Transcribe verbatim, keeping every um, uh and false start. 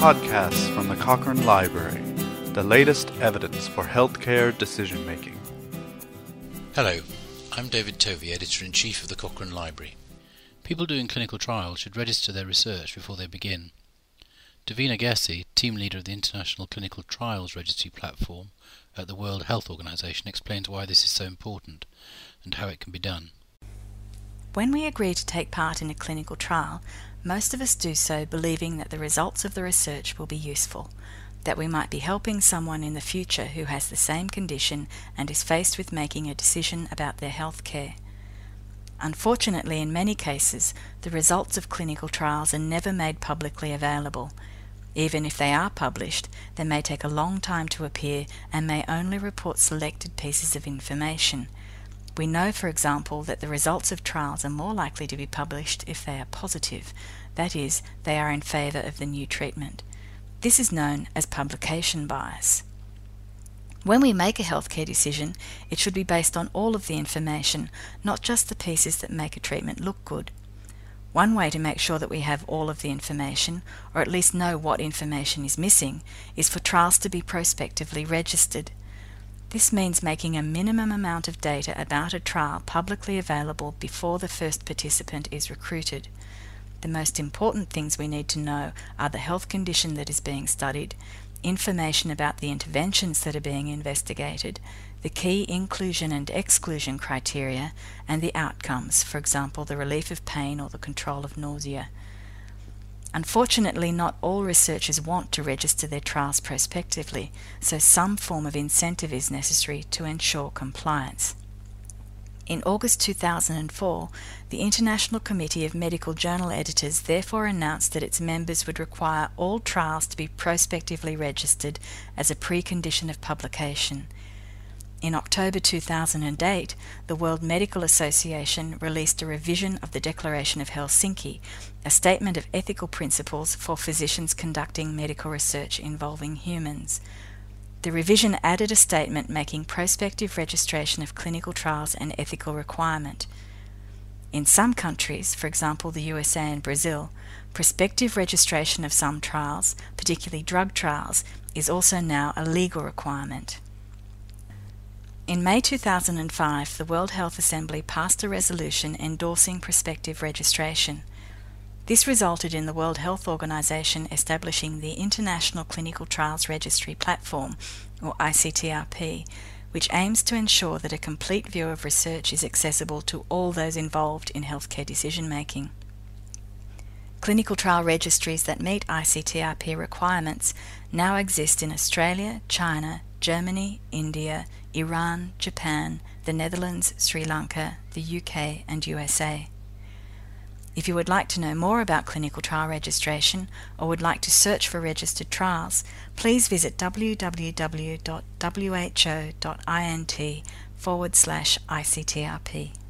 podcasts from the Cochrane Library, the latest evidence for healthcare decision-making. Hello, I'm David Tovey, Editor-in-Chief of the Cochrane Library. People doing clinical trials should register their research before they begin. Davina Gessi, Team Leader of the International Clinical Trials Registry Platform at the World Health Organization, explains why this is so important and how it can be done. When we agree to take part in a clinical trial, most of us do so believing that the results of the research will be useful, that we might be helping someone in the future who has the same condition and is faced with making a decision about their health care. Unfortunately, in many cases, the results of clinical trials are never made publicly available. Even if they are published, they may take a long time to appear and may only report selected pieces of information. We know, for example, that the results of trials are more likely to be published if they are positive, that is, they are in favour of the new treatment. This is known as publication bias. When we make a healthcare decision, it should be based on all of the information, not just the pieces that make a treatment look good. One way to make sure that we have all of the information, or at least know what information is missing, is for trials to be prospectively registered. This means making a minimum amount of data about a trial publicly available before the first participant is recruited. The most important things we need to know are the health condition that is being studied, information about the interventions that are being investigated, the key inclusion and exclusion criteria, and the outcomes, for example, the relief of pain or the control of nausea. Unfortunately, not all researchers want to register their trials prospectively, so some form of incentive is necessary to ensure compliance. In August two thousand four, the International Committee of Medical Journal Editors therefore announced that its members would require all trials to be prospectively registered as a precondition of publication. In October two thousand eight, the World Medical Association released a revision of the Declaration of Helsinki, a statement of ethical principles for physicians conducting medical research involving humans. The revision added a statement making prospective registration of clinical trials an ethical requirement. In some countries, for example the U S A and Brazil, prospective registration of some trials, particularly drug trials, is also now a legal requirement. In May two thousand five, the World Health Assembly passed a resolution endorsing prospective registration. This resulted in the World Health Organization establishing the International Clinical Trials Registry Platform, or I C T R P, which aims to ensure that a complete view of research is accessible to all those involved in healthcare decision-making. Clinical trial registries that meet I C T R P requirements now exist in Australia, China, Germany, India, Iran, Japan, the Netherlands, Sri Lanka, the U K and U S A. If you would like to know more about clinical trial registration or would like to search for registered trials, please visit www.who.int forward slash ICTRP.